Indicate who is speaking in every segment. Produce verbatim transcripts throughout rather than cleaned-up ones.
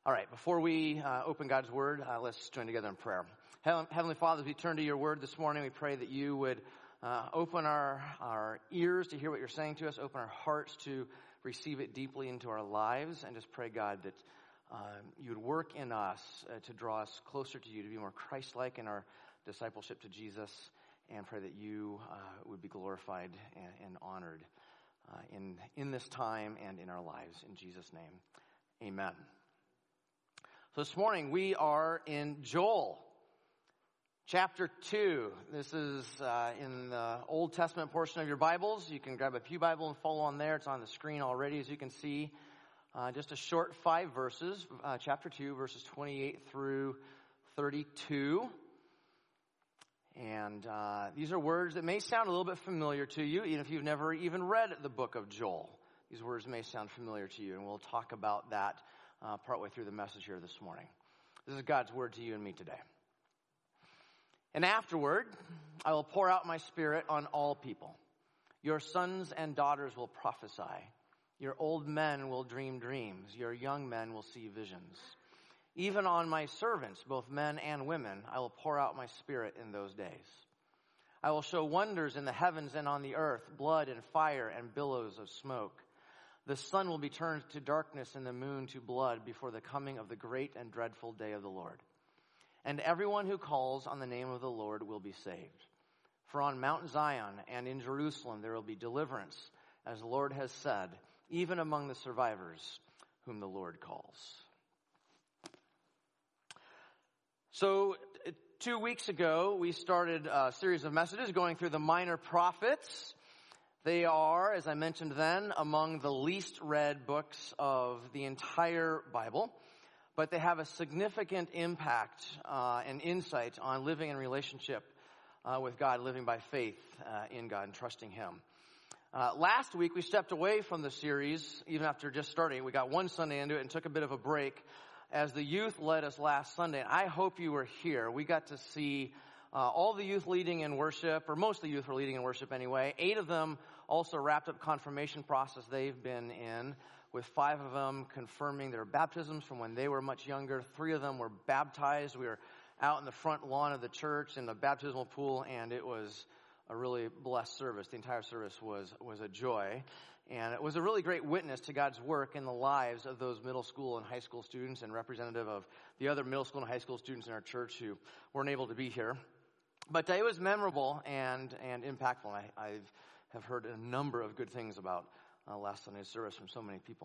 Speaker 1: All right, before we uh, open God's Word, uh, let's join together in prayer. Heavenly Father, as we turn to your Word this morning, we pray that you would uh, open our, our ears to hear what you're saying to us, open our hearts to receive it deeply into our lives, and just pray, God, that uh, you would work in us uh, to draw us closer to you, to be more Christ-like in our discipleship to Jesus, and pray that you uh, would be glorified and, and honored uh, in, in this time and in our lives. In Jesus' name, amen. So this morning we are in Joel, chapter two. This is uh, in the Old Testament portion of your Bibles. You can grab a pew Bible and follow on there. It's on the screen already, as you can see. Uh, just a short five verses, uh, chapter two, verses twenty-eight through thirty-two. And uh, these are words that may sound a little bit familiar to you, even if you've never even read the book of Joel. These words may sound familiar to you, and we'll talk about that Uh, partway through the message here this morning. This is God's word to you and me today. And afterward, I will pour out my spirit on all people. Your sons and daughters will prophesy. Your old men will dream dreams. Your young men will see visions. Even on my servants, both men and women, I will pour out my spirit in those days. I will show wonders in the heavens and on the earth, blood and fire and billows of smoke. The sun will be turned to darkness and the moon to blood before the coming of the great and dreadful day of the Lord. And everyone who calls on the name of the Lord will be saved. For on Mount Zion and in Jerusalem there will be deliverance, as the Lord has said, even among the survivors whom the Lord calls. So two weeks ago we started a series of messages going through the minor prophets. They are, as I mentioned then, among the least read books of the entire Bible, but they have a significant impact uh, and insight on living in relationship uh, with God, living by faith uh, in God and trusting Him. Uh, last week, we stepped away from the series, even after just starting. We got one Sunday into it and took a bit of a break as the youth led us last Sunday. And I hope you were here. We got to see Uh, all the youth leading in worship, or most of the youth were leading in worship anyway. Eight of them also wrapped up confirmation process they've been in, with five of them confirming their baptisms from when they were much younger. Three of them were baptized. We were out in the front lawn of the church in the baptismal pool, and it was a really blessed service. The entire service was, was a joy. And it was a really great witness to God's work in the lives of those middle school and high school students, and representative of the other middle school and high school students in our church who weren't able to be here. But it was memorable and, and impactful. I I've, have heard a number of good things about uh, last Sunday's service from so many people.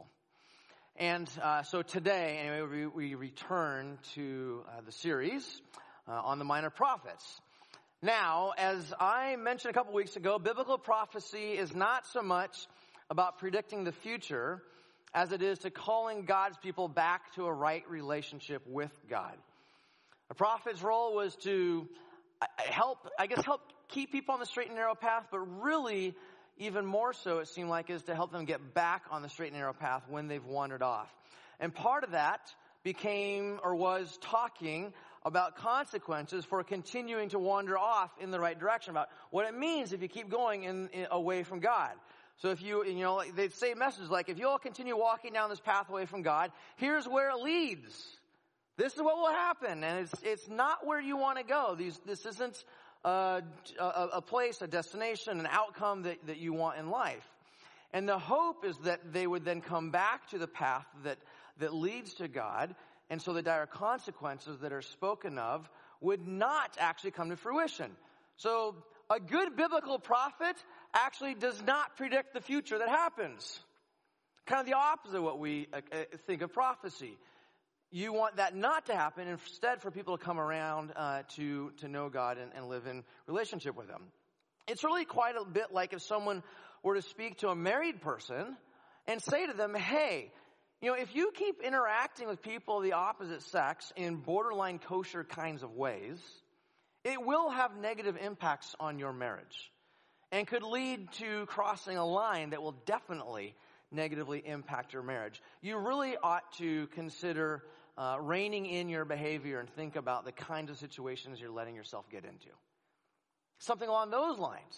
Speaker 1: And uh, so today, anyway, we, we return to uh, the series uh, on the minor prophets. Now, as I mentioned a couple weeks ago, biblical prophecy is not so much about predicting the future as it is to calling God's people back to a right relationship with God. A prophet's role was to help, I guess, help keep people on the straight and narrow path, but really, even more so, it seemed like, is to help them get back on the straight and narrow path when they've wandered off. And part of that became, or was, talking about consequences for continuing to wander off in the right direction, about what it means if you keep going in, in, away from God. So if you, you know, they'd say messages like, if you all continue walking down this path away from God, here's where it leads. This is what will happen, and it's it's not where you want to go. These this isn't uh, a, a place, a destination, an outcome that, that you want in life. And the hope is that they would then come back to the path that that leads to God, and so the dire consequences that are spoken of would not actually come to fruition. So a good biblical prophet actually does not predict the future that happens. Kind of the opposite of what we uh, think of prophecy. You want that not to happen, instead for people to come around uh, to, to know God and, and live in relationship with Him. It's really quite a bit like if someone were to speak to a married person and say to them, hey, you know, if you keep interacting with people of the opposite sex in borderline kosher kinds of ways, it will have negative impacts on your marriage and could lead to crossing a line that will definitely negatively impact your marriage. You really ought to consider uh, reining in your behavior and think about the kinds of situations you're letting yourself get into. Something along those lines.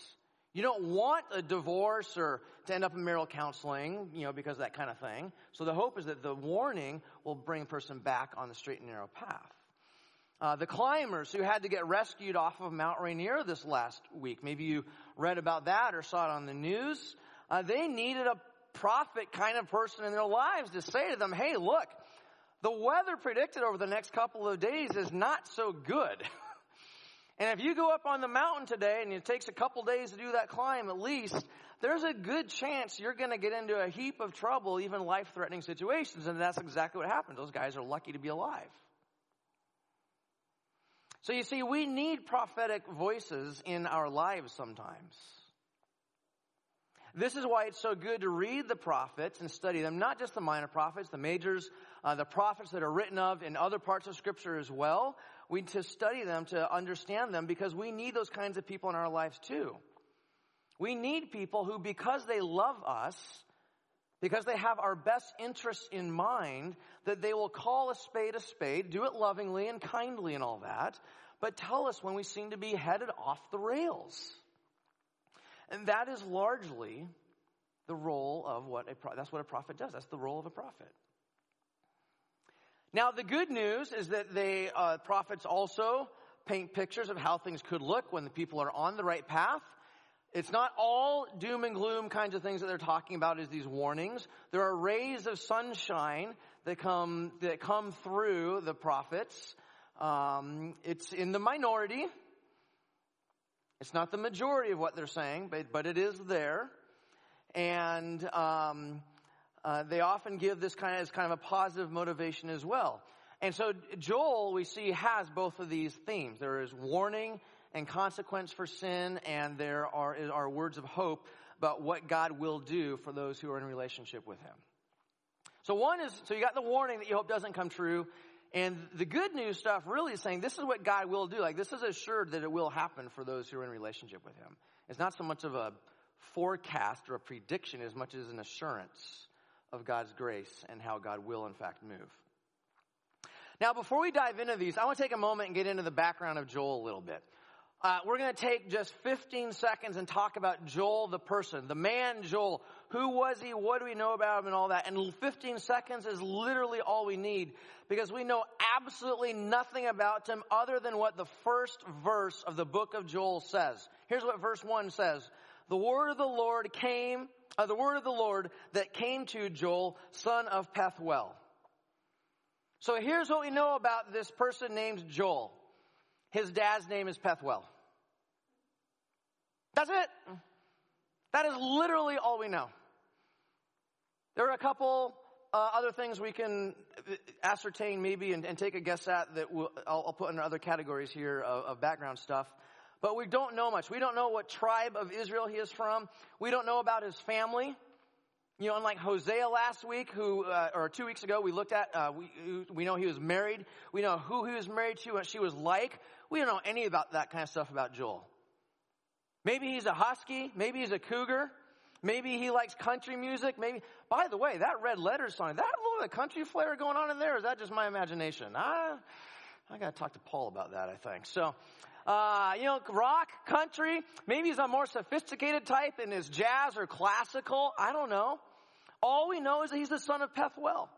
Speaker 1: You don't want a divorce or to end up in marital counseling, you know, because of that kind of thing. So the hope is that the warning will bring a person back on the straight and narrow path. Uh, the climbers who had to get rescued off of Mount Rainier this last week, maybe you read about that or saw it on the news, uh, they needed a prophet kind of person in their lives to say to them, hey, look, the weather predicted over the next couple of days is not so good. And if you go up on the mountain today and it takes a couple days to do that climb at least, there's a good chance you're going to get into a heap of trouble, even life-threatening situations. And that's exactly what happened. Those guys are lucky to be alive. So you see, we need prophetic voices in our lives sometimes. This is why it's so good to read the prophets and study them, not just the minor prophets, the majors, uh, the prophets that are written of in other parts of Scripture as well. We need to study them to understand them because we need those kinds of people in our lives too. We need people who, because they love us, because they have our best interests in mind, that they will call a spade a spade, do it lovingly and kindly and all that, but tell us when we seem to be headed off the rails. And that is largely the role of what a pro- that's what a prophet does. That's the role of a prophet. Now, the good news is that they uh, prophets also paint pictures of how things could look when the people are on the right path. It's not all doom and gloom kinds of things that they're talking about as these warnings. There are rays of sunshine that come that come through the prophets. Um, it's in the minority. It's not the majority of what they're saying, but, but it is there. And um, uh, they often give this kind of, as kind of a positive motivation as well. And so Joel, we see, has both of these themes. There is warning and consequence for sin, and there are, are words of hope about what God will do for those who are in relationship with him. So one is, so you got the warning that you hope doesn't come true. And the good news stuff really is saying this is what God will do. Like, this is assured that it will happen for those who are in relationship with him. It's not so much of a forecast or a prediction as much as an assurance of God's grace and how God will, in fact, move. Now, before we dive into these, I want to take a moment and get into the background of Joel a little bit. Uh, we're going to take just fifteen seconds and talk about Joel the person, the man Joel. Who was he? What do we know about him and all that? And fifteen seconds is literally all we need because we know absolutely nothing about him other than what the first verse of the book of Joel says. Here's what verse one says. The word of the Lord came, uh, the word of the Lord that came to Joel, son of Pethuel. So here's what we know about this person named Joel. His dad's name is Pethuel. That's it. That is literally all we know. There are a couple uh, other things we can ascertain maybe and, and take a guess at that we'll, I'll, I'll put in other categories here of, of background stuff. But we don't know much. We don't know what tribe of Israel he is from. We don't know about his family. You know, unlike Hosea last week, who uh, or two weeks ago we looked at, uh, we we know he was married. We know who he was married to, what she was like. We don't know any about that kind of stuff about Joel. Maybe he's a husky. Maybe he's a cougar. Maybe he likes country music. Maybe. By the way, that Red Letters song, that little bit of country flair going on in there, or is that just my imagination? I I got to talk to Paul about that, I think. So. Uh, you know, rock, country, maybe he's a more sophisticated type and is jazz or classical. I don't know. All we know is that he's the son of Pethuel.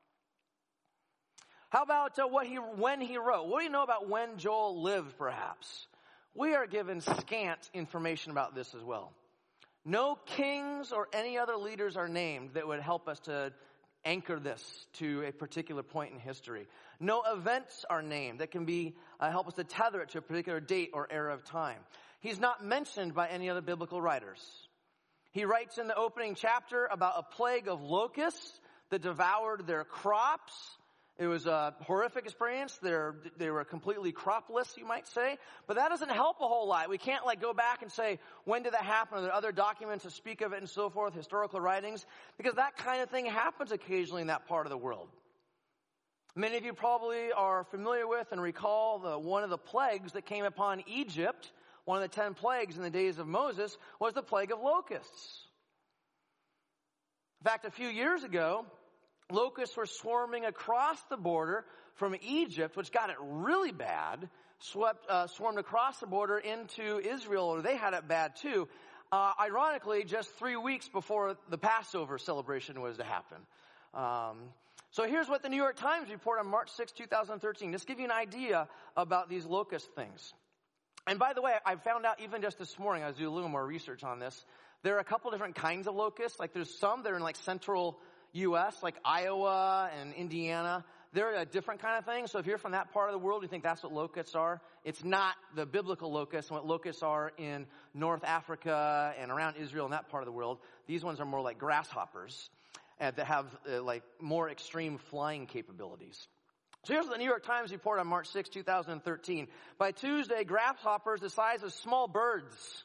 Speaker 1: How about uh, what he, when he wrote? What do you know about when Joel lived, perhaps? We are given scant information about this as well. No kings or any other leaders are named that would help us to anchor this to a particular point in history. No events are named that can be uh, help us to tether it to a particular date or era of time. He's not mentioned by any other biblical writers. He writes in the opening chapter about a plague of locusts that devoured their crops. It was a horrific experience. They're, they were completely cropless, you might say. But that doesn't help a whole lot. We can't like go back and say, when did that happen? Are there other documents that speak of it and so forth, historical writings? Because that kind of thing happens occasionally in that part of the world. Many of you probably are familiar with and recall the, one of the plagues that came upon Egypt, one of the ten plagues in the days of Moses, was the plague of locusts. In fact, a few years ago, locusts were swarming across the border from Egypt, which got it really bad, swept, uh, swarmed across the border into Israel, or they had it bad too. Uh, ironically, just three weeks before the Passover celebration was to happen. Um, so here's what the New York Times report on March sixth, twenty thirteen. Just to give you an idea about these locust things. And by the way, I found out even just this morning, I was doing a little more research on this, there are a couple different kinds of locusts. Like there's some that are in like central U S, like Iowa and Indiana. They're a different kind of thing. So if you're from that part of the world, you think that's what locusts are. It's not the biblical locusts and what locusts are in North Africa and around Israel and that part of the world. These ones are more like grasshoppers uh, that have uh, like more extreme flying capabilities. So here's the New York Times report on March sixth, twenty thirteen. By Tuesday, grasshoppers the size of small birds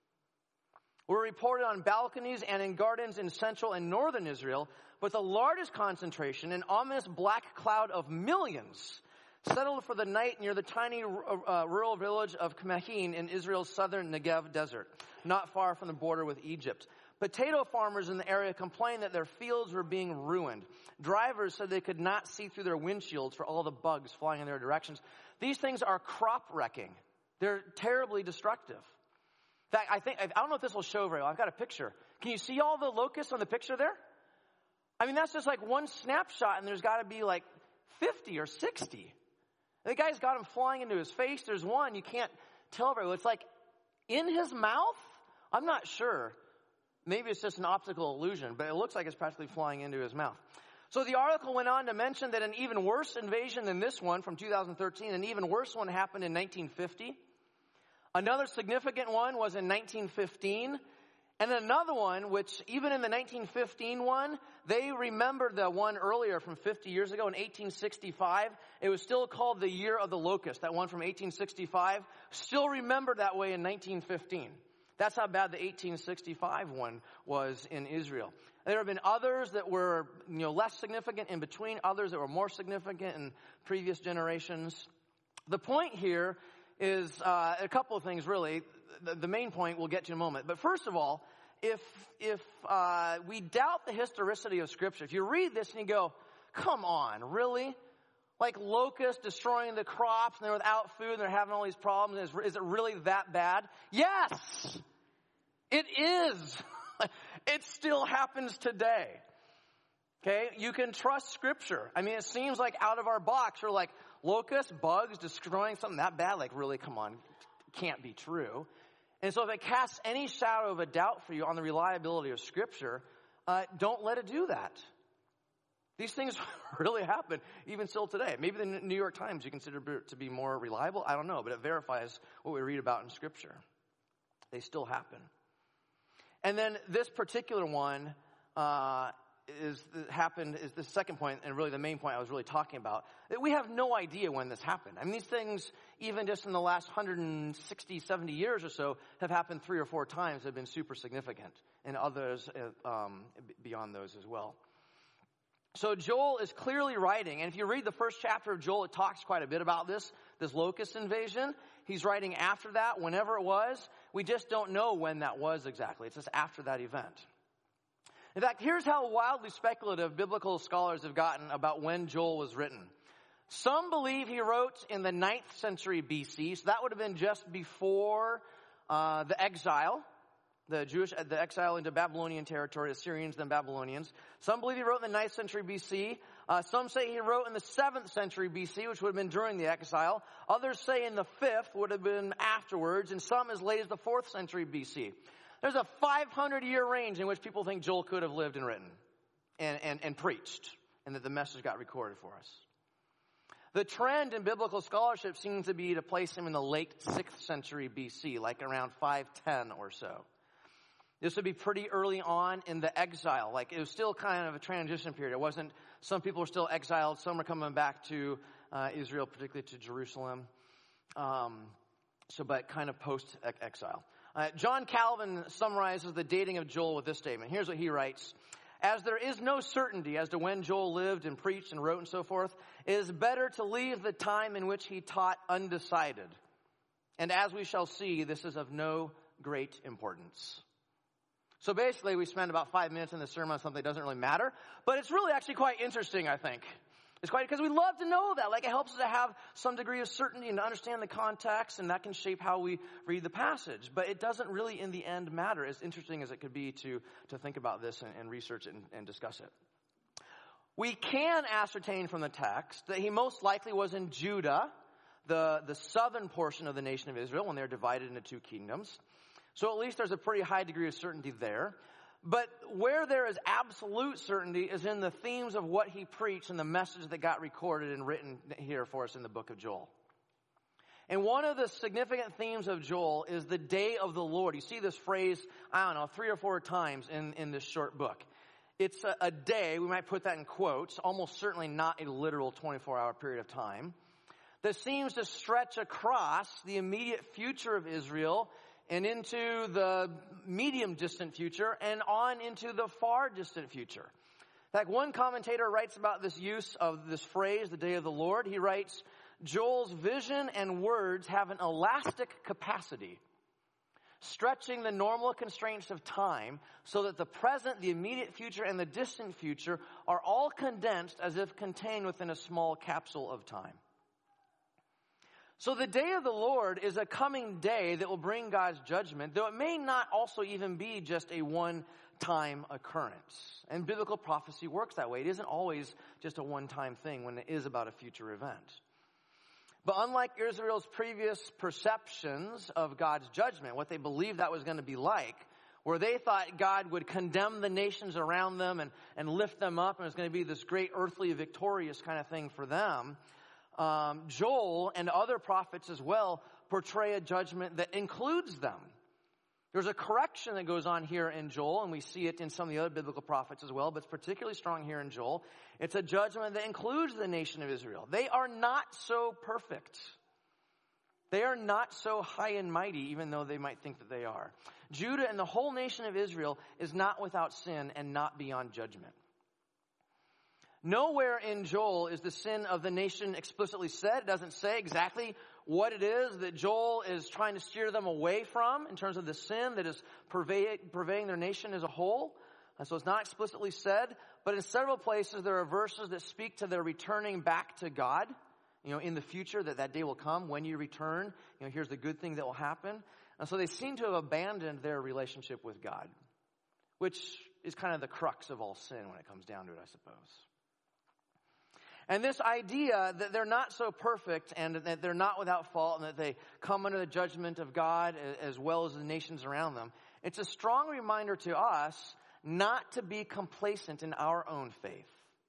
Speaker 1: were reported on balconies and in gardens in central and northern Israel, but the largest concentration, an ominous black cloud of millions, settled for the night near the tiny uh, rural village of Kemahin in Israel's southern Negev desert, not far from the border with Egypt. Potato farmers in the area complained that their fields were being ruined. Drivers said they could not see through their windshields for all the bugs flying in their directions. These things are crop wrecking. They're terribly destructive. In fact, I think, I don't know if this will show very well. I've got a picture. Can you see all the locusts on the picture there? I mean, that's just like one snapshot, and there's got to be like fifty or sixty. The guy's got them flying into his face. There's one, you can't tell very well. It's like in his mouth? I'm not sure. Maybe it's just an optical illusion, but it looks like it's practically flying into his mouth. So the article went on to mention that an even worse invasion than this one from two thousand thirteen, an even worse one happened in nineteen fifty. Another significant one was in nineteen fifteen. And then another one, which even in the nineteen fifteen one, they remembered the one earlier from fifty years ago in eighteen sixty-five. It was still called the Year of the Locust, that one from eighteen sixty-five. Still remembered that way in nineteen fifteen. That's how bad the eighteen sixty-five one was in Israel. There have been others that were, you know, less significant in between, others that were more significant in previous generations. The point here is uh, a couple of things, really. The, the main point we'll get to in a moment. But first of all, if if uh, we doubt the historicity of Scripture, if you read this and you go, come on, really? Like locusts destroying the crops and they're without food and they're having all these problems. Is, is it really that bad? Yes, it is. It still happens today. Okay, you can trust Scripture. I mean, it seems like out of our box, we're like, locusts, bugs, destroying something that bad? Like, really, come on, can't be true. And so if it casts any shadow of a doubt for you on the reliability of Scripture, uh, don't let it do that. These things really happen, even still today. Maybe the New York Times you consider to be more reliable. I don't know, but it verifies what we read about in Scripture. They still happen. And then this particular one uh, is happened is the second point, and really the main point I was really talking about. That we have no idea when this happened. I mean, these things, even just in the last one hundred sixty, seventy years or so, have happened three or four times, have been super significant, and others um, beyond those as well. So Joel is clearly writing, and if you read the first chapter of Joel, it talks quite a bit about this, this locust invasion. He's writing after that, whenever it was. We just don't know when that was exactly. It's just after that event. In fact, here's how wildly speculative biblical scholars have gotten about when Joel was written. Some believe he wrote in the ninth century B C, so that would have been just before uh, the exile. The Jewish, the exile into Babylonian territory, Assyrians, then Babylonians. Some believe he wrote in the ninth century B C. Uh, some say he wrote in the seventh century B C, which would have been during the exile. Others say in the fifth, would have been afterwards, and some as late as the fourth century B C. There's a five hundred year range in which people think Joel could have lived and written and, and, and preached, and that the message got recorded for us. The trend in biblical scholarship seems to be to place him in the late sixth century B C, like around five ten or so. This would be pretty early on in the exile. Like, it was still kind of a transition period. It wasn't, some people were still exiled. Some are coming back to uh, Israel, particularly to Jerusalem. Um, so, but kind of post-exile. Uh, John Calvin summarizes the dating of Joel with this statement. Here's what he writes. As there is no certainty as to when Joel lived and preached and wrote and so forth, it is better to leave the time in which he taught undecided. And as we shall see, this is of no great importance. So basically, we spend about five minutes in the sermon on something that doesn't really matter. But it's really actually quite interesting, I think. It's quite because we love to know that. Like, it helps us to have some degree of certainty and to understand the context, and that can shape how we read the passage. But it doesn't really, in the end, matter, as interesting as it could be to, to think about this and, and research it and, and discuss it. We can ascertain from the text that he most likely was in Judah, the, the southern portion of the nation of Israel, when they're divided into two kingdoms. So at least there's a pretty high degree of certainty there. But where there is absolute certainty is in the themes of what he preached and the message that got recorded and written here for us in the book of Joel. And one of the significant themes of Joel is the day of the Lord. You see this phrase, I don't know, three or four times in, in this short book. It's a, a day, we might put that in quotes, almost certainly not a literal twenty-four hour period of time, that seems to stretch across the immediate future of Israel and into the medium distant future, and on into the far distant future. In fact, one commentator writes about this use of this phrase, the day of the Lord. He writes, Joel's vision and words have an elastic capacity, stretching the normal constraints of time so that the present, the immediate future, and the distant future are all condensed as if contained within a small capsule of time. So the day of the Lord is a coming day that will bring God's judgment, though it may not also even be just a one-time occurrence. And biblical prophecy works that way. It isn't always just a one-time thing when it is about a future event. But unlike Israel's previous perceptions of God's judgment, what they believed that was going to be like, where they thought God would condemn the nations around them and, and lift them up, and it was going to be this great earthly victorious kind of thing for them, Um, Joel and other prophets as well portray a judgment that includes them. There's a correction that goes on here in Joel, and we see it in some of the other biblical prophets as well, but it's particularly strong here in Joel. It's a judgment that includes the nation of Israel. They are not so perfect. They are not so high and mighty, even though they might think that they are. Judah and the whole nation of Israel is not without sin and not beyond judgment. Nowhere in Joel is the sin of the nation explicitly said. It doesn't say exactly what it is that Joel is trying to steer them away from in terms of the sin that is pervade, pervading their nation as a whole. And so it's not explicitly said, but in several places there are verses that speak to their returning back to God. You know, in the future, that that day will come when you return. You know, here's the good thing that will happen. And so they seem to have abandoned their relationship with God, which is kind of the crux of all sin when it comes down to it, I suppose. And this idea that they're not so perfect and that they're not without fault and that they come under the judgment of God as well as the nations around them, it's a strong reminder to us not to be complacent in our own faith.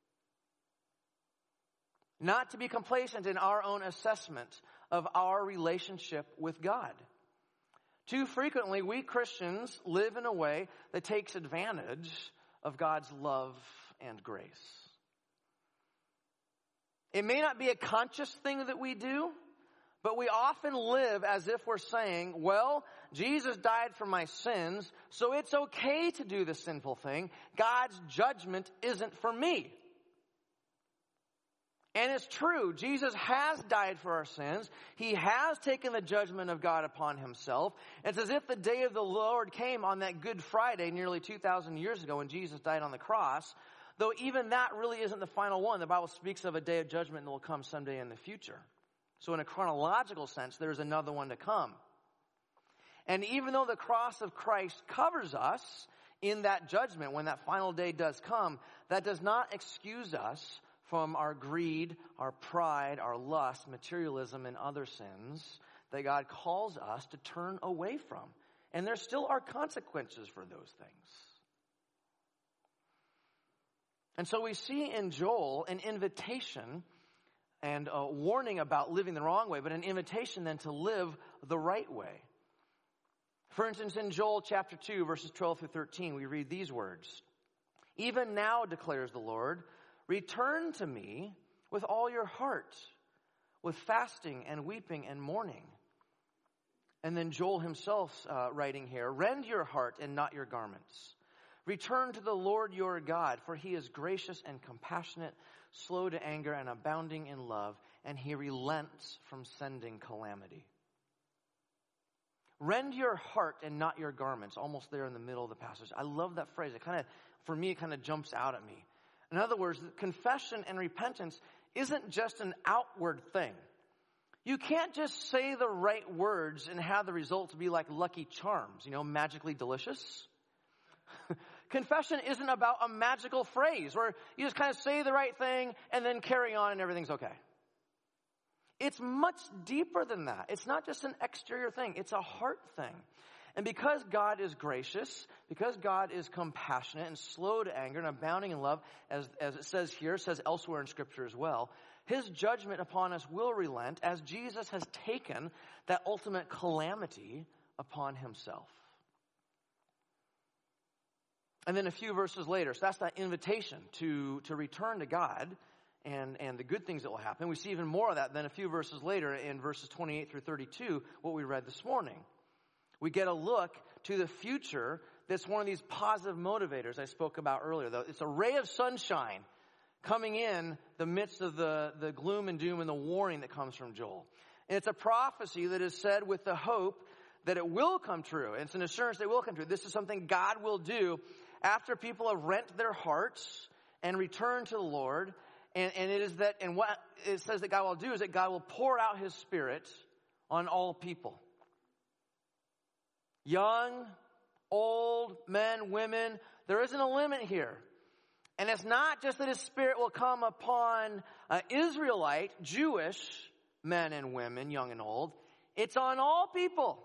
Speaker 1: Not to be complacent in our own assessment of our relationship with God. Too frequently, we Christians live in a way that takes advantage of God's love and grace. It may not be a conscious thing that we do, but we often live as if we're saying, well, Jesus died for my sins, so it's okay to do the sinful thing. God's judgment isn't for me. And it's true. Jesus has died for our sins. He has taken the judgment of God upon himself. It's as if the day of the Lord came on that Good Friday nearly two thousand years ago when Jesus died on the cross. Though even that really isn't the final one. The Bible speaks of a day of judgment that will come someday in the future. So in a chronological sense, there's another one to come. And even though the cross of Christ covers us in that judgment, when that final day does come, that does not excuse us from our greed, our pride, our lust, materialism, and other sins that God calls us to turn away from. And there still are consequences for those things. And so we see in Joel an invitation and a warning about living the wrong way, but an invitation then to live the right way. For instance, in Joel chapter two, verses twelve through thirteen, we read these words. Even now, declares the Lord, return to me with all your heart, with fasting and weeping and mourning. And then Joel himself uh, writing here, rend your heart and not your garments. Return to the Lord your God, for he is gracious and compassionate, slow to anger and abounding in love, and he relents from sending calamity. Rend your heart and not your garments, almost there in the middle of the passage. I love that phrase. It kind of, for me, it kind of jumps out at me. In other words, confession and repentance isn't just an outward thing. You can't just say the right words and have the results be like Lucky Charms, you know, magically delicious. Confession isn't about a magical phrase where you just kind of say the right thing and then carry on and everything's okay. It's much deeper than that. It's not just an exterior thing. It's a heart thing. And because God is gracious, because God is compassionate and slow to anger and abounding in love, as, as it says here, says elsewhere in Scripture as well, his judgment upon us will relent as Jesus has taken that ultimate calamity upon himself. And then a few verses later, so that's that invitation to, to return to God and, and the good things that will happen. We see even more of that then a few verses later in verses twenty-eight through thirty-two, what we read this morning. We get a look to the future that's one of these positive motivators I spoke about earlier. It's a ray of sunshine coming in the midst of the, the gloom and doom and the warning that comes from Joel. And it's a prophecy that is said with the hope that it will come true. And it's an assurance that it will come true. This is something God will do after people have rent their hearts and return to the Lord. And, and it is that, and what it says that God will do is that God will pour out his Spirit on all people. Young, old, men, women, there isn't a limit here. And it's not just that his Spirit will come upon uh, Israelite, Jewish men and women, young and old. It's on all people.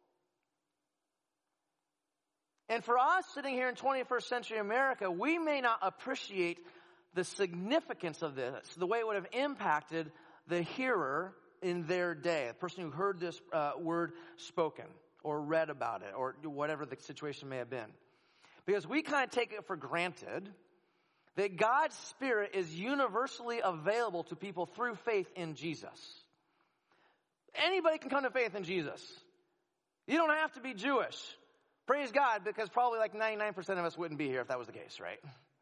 Speaker 1: And for us sitting here in twenty-first century America, we may not appreciate the significance of this, the way it would have impacted the hearer in their day, the person who heard this uh, word spoken or read about it or whatever the situation may have been. Because we kind of take it for granted that God's Spirit is universally available to people through faith in Jesus. Anybody can come to faith in Jesus. You don't have to be Jewish. Praise God, because probably like ninety-nine percent of us wouldn't be here if that was the case, right?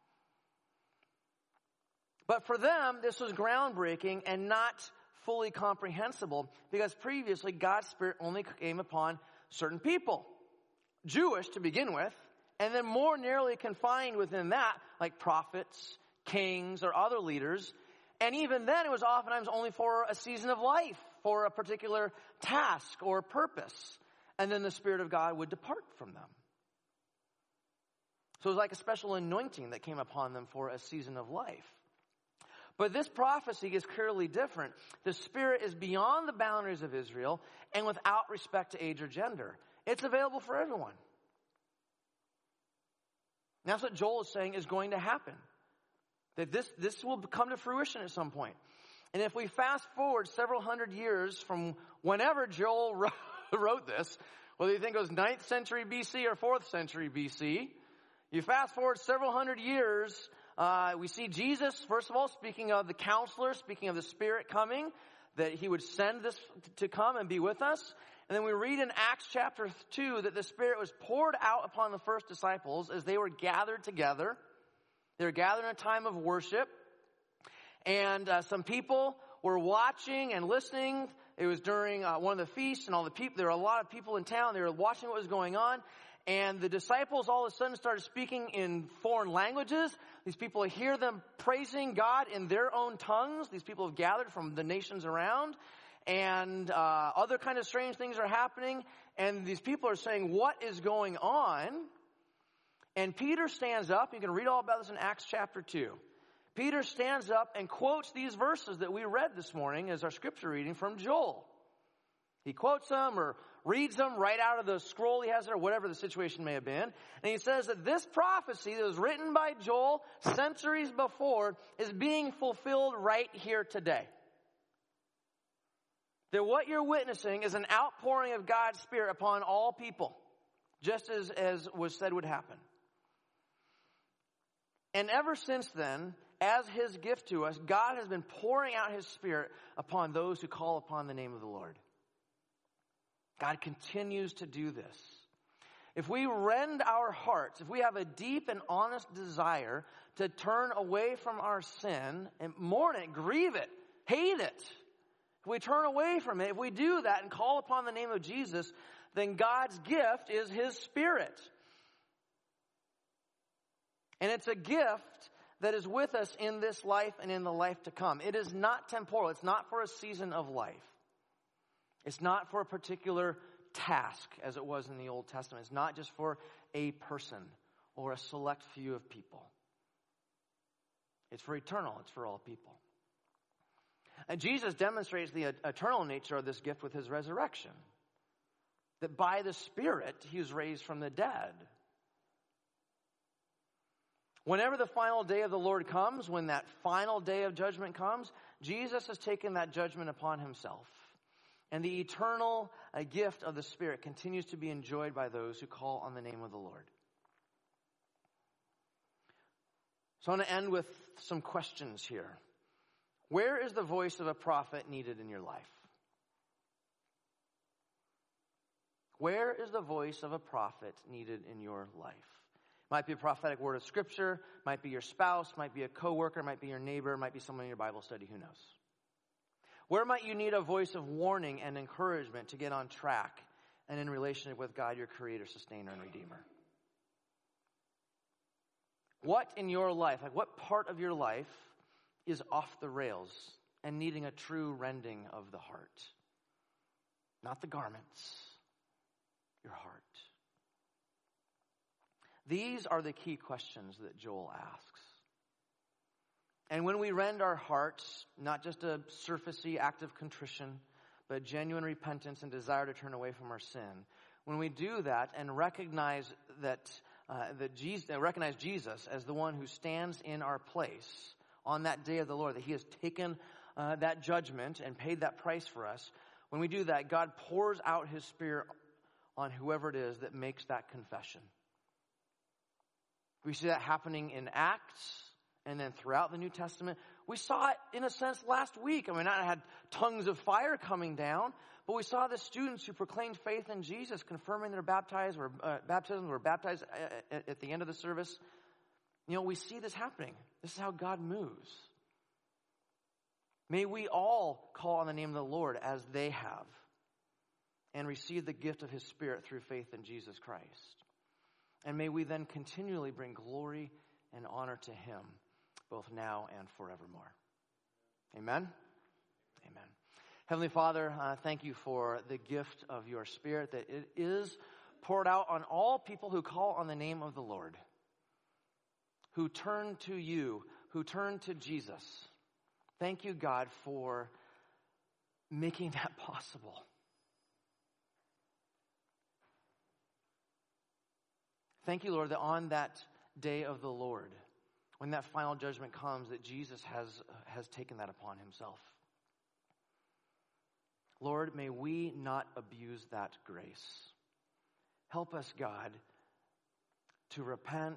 Speaker 1: But for them, this was groundbreaking and not fully comprehensible because previously God's Spirit only came upon certain people. Jewish to begin with, and then more narrowly confined within that, like prophets, kings, or other leaders. And even then, it was oftentimes only for a season of life, for a particular task or purpose. And then the Spirit of God would depart from them. So it was like a special anointing that came upon them for a season of life. But this prophecy is clearly different. The Spirit is beyond the boundaries of Israel and without respect to age or gender. It's available for everyone. And that's what Joel is saying is going to happen. That this, this will come to fruition at some point. And if we fast forward several hundred years from whenever Joel wrote, wrote this, whether you think it was ninth century B C or fourth century B C, you fast forward several hundred years, uh, we see Jesus, first of all, speaking of the counselor, speaking of the Spirit coming, that he would send this to come and be with us. And then we read in Acts chapter two that the Spirit was poured out upon the first disciples as they were gathered together. They were gathered in a time of worship. And uh, some people were watching and listening. It was during uh, one of the feasts, and all the people, there were a lot of people in town. They were watching what was going on. And the disciples all of a sudden started speaking in foreign languages. These people hear them praising God in their own tongues. These people have gathered from the nations around. And uh, other kind of strange things are happening. And these people are saying, what is going on? And Peter stands up. You can read all about this in Acts chapter two. Peter stands up and quotes these verses that we read this morning as our scripture reading from Joel. He quotes them or reads them right out of the scroll he has there, whatever the situation may have been. And he says that this prophecy that was written by Joel centuries before is being fulfilled right here today. That what you're witnessing is an outpouring of God's Spirit upon all people, just as, as was said would happen. And ever since then, as his gift to us, God has been pouring out his Spirit upon those who call upon the name of the Lord. God continues to do this. If we rend our hearts, if we have a deep and honest desire to turn away from our sin and mourn it, grieve it, hate it, if we turn away from it, if we do that and call upon the name of Jesus, then God's gift is his Spirit. And it's a gift that is with us in this life and in the life to come. It is not temporal. It's not for a season of life. It's not for a particular task as it was in the Old Testament. It's not just for a person or a select few of people. It's for eternal. It's for all people. And Jesus demonstrates the eternal nature of this gift with his resurrection. That by the Spirit, he was raised from the dead. Whenever the final day of the Lord comes, when that final day of judgment comes, Jesus has taken that judgment upon himself. And the eternal uh, gift of the Spirit continues to be enjoyed by those who call on the name of the Lord. So I want to end with some questions here. Where is the voice of a prophet needed in your life? Where is the voice of a prophet needed in your life? Might be a prophetic word of scripture, might be your spouse, might be a coworker, might be your neighbor, might be someone in your Bible study, who knows? Where might you need a voice of warning and encouragement to get on track and in relationship with God, your creator, sustainer, and redeemer? What in your life, like what part of your life is off the rails and needing a true rending of the heart? Not the garments, your heart. These are the key questions that Joel asks. And when we rend our hearts, not just a surfacey act of contrition, but genuine repentance and desire to turn away from our sin, when we do that and recognize that, uh, that Jesus, uh, recognize Jesus as the one who stands in our place on that day of the Lord, that he has taken uh, that judgment and paid that price for us, when we do that, God pours out his Spirit on whoever it is that makes that confession. We see that happening in Acts and then throughout the New Testament. We saw it, in a sense, last week. I mean, I had tongues of fire coming down, but we saw the students who proclaimed faith in Jesus confirming their baptized or uh, baptisms were baptized at, at the end of the service. You know, we see this happening. This is how God moves. May we all call on the name of the Lord as they have and receive the gift of his Spirit through faith in Jesus Christ. And may we then continually bring glory and honor to him, both now and forevermore. Amen? Amen. Heavenly Father, uh, thank you for the gift of your Spirit, that it is poured out on all people who call on the name of the Lord, who turn to you, who turn to Jesus. Thank you, God, for making that possible. Thank you, Lord, that on that day of the Lord, when that final judgment comes, that Jesus has, has taken that upon himself. Lord, may we not abuse that grace. Help us, God, to repent,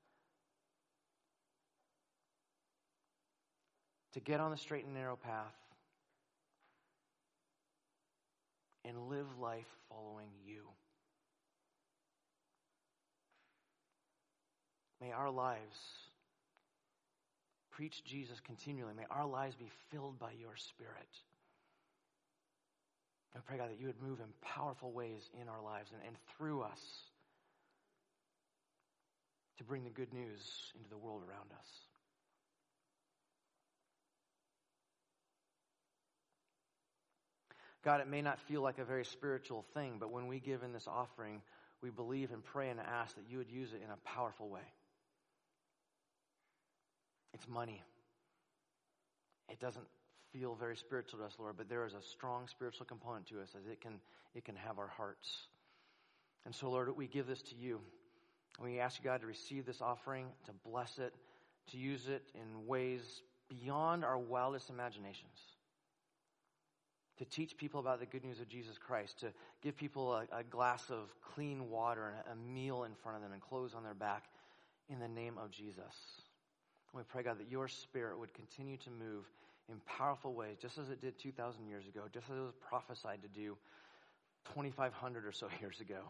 Speaker 1: to get on the straight and narrow path, and live life following you. May our lives preach Jesus continually. May our lives be filled by your Spirit. I pray, God, that you would move in powerful ways in our lives and, and through us to bring the good news into the world around us. God, it may not feel like a very spiritual thing, but when we give in this offering, we believe and pray and ask that you would use it in a powerful way. It's money. It doesn't feel very spiritual to us, Lord, but there is a strong spiritual component to us as it can it can have our hearts. And so, Lord, we give this to you. And we ask you, God, to receive this offering, to bless it, to use it in ways beyond our wildest imaginations. To teach people about the good news of Jesus Christ, to give people a, a glass of clean water and a, a meal in front of them and clothes on their back in the name of Jesus. We pray, God, that your Spirit would continue to move in powerful ways, just as it did two thousand years ago, just as it was prophesied to do twenty-five hundred or so years ago.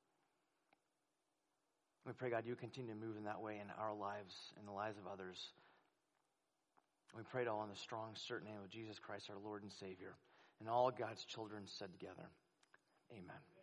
Speaker 1: We pray, God, you would continue to move in that way in our lives, in the lives of others. We pray it all in the strong, certain name of Jesus Christ, our Lord and Savior. And all God's children said together, amen.